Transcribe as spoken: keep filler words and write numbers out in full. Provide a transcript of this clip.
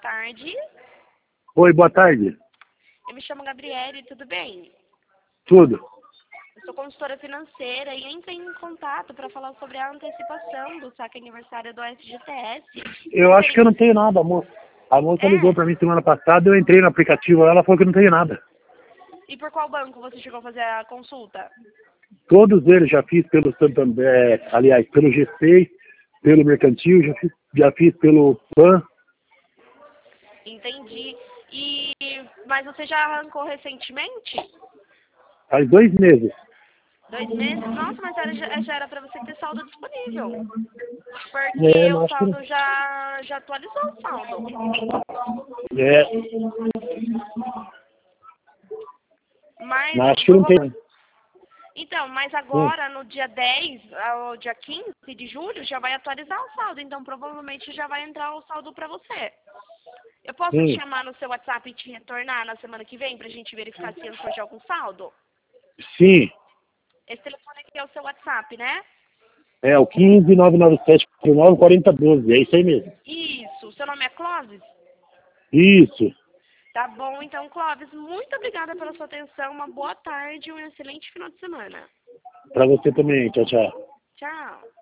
tarde. Oi, boa tarde. Eu me chamo Gabriele, tudo bem? Tudo. Eu sou consultora financeira e entrei em contato para falar sobre a antecipação do saque aniversário do F G T S. Eu acho que eu não tenho nada, a moça. A moça É? ligou pra mim semana passada, eu entrei no aplicativo, ela falou que eu não tenho nada. E por qual banco você chegou a fazer a consulta? Todos eles já fiz pelo Santander, é, aliás, pelo G C, pelo Mercantil, já fiz, já fiz pelo Pan. Entendi. E mas você já arrancou recentemente? Faz dois meses. Dois meses? Nossa, mas era, já já era para você ter saldo disponível. É, Porque não, o acho que não. saldo já, já atualizou o saldo. É, Mas não, acho que eu não vou... tem. Então, mas Hum, agora, no dia dez ao dia quinze de julho, já vai atualizar o saldo. Então, provavelmente já vai entrar o saldo para você. Eu posso te sim, chamar no seu WhatsApp e te retornar na semana que vem pra gente verificar se entrou de algum saldo? sim. Esse telefone aqui é o seu WhatsApp, né? É o quinze, nove nove sete, quatro nove, quarenta, doze. É isso aí mesmo. Isso. Seu nome é Clóvis? Isso. Tá bom, então, Clóvis, muito obrigada pela sua atenção. Uma boa tarde e um excelente final de semana. Pra você também. Tchau, tchau. Tchau.